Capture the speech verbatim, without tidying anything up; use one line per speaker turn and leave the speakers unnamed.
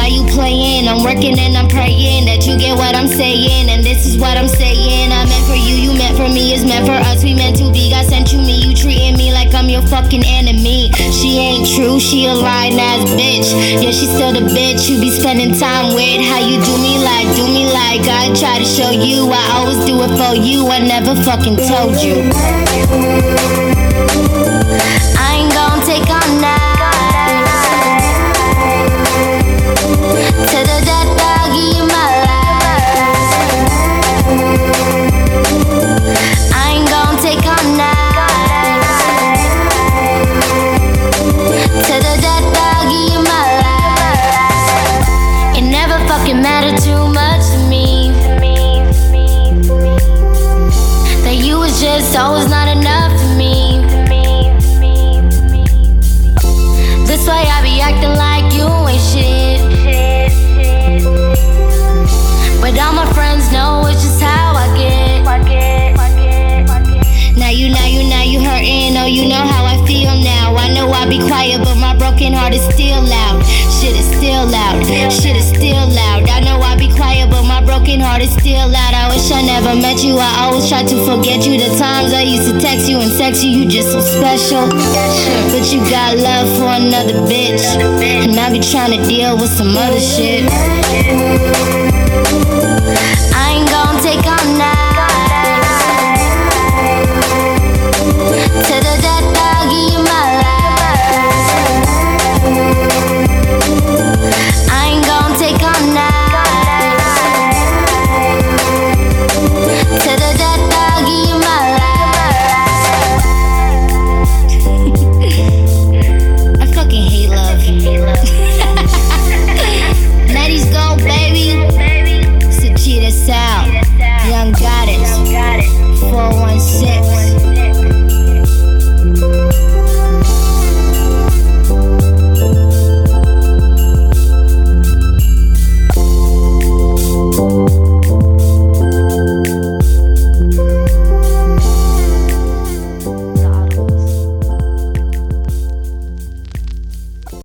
why you playing? I'm working and I'm praying that you get what I'm saying. And this is what I'm saying. I meant for you, you meant for me, it's meant for us, we meant to be. God sent you me, you treating me like I'm your fucking enemy. She ain't true, she a lying ass bitch. Yeah, she still the bitch you be spending time with. How you do me like, do me like I try to show you. I always do it for you, I never fucking told you. I ain't gon' take on that. To the death, I'll give you my life. I ain't gon' take on that. To the death, I'll give you my life. It never fucking mattered too much to me that you was just always not enough for me. That's why I be acting like you ain't shit. But all my friends know it's just how I get. Now you, now you, now you hurting. Oh, you know how I feel now. I know I be quiet, but my broken heart is still loud. Shit is still loud. Shit is still loud. I know I be quiet, but my broken heart is still loud. I wish I never met you. I always try to forget you. The times I used to text you and sex you, you just so special. But you got love for another bitch, and I be trying to deal with some other shit.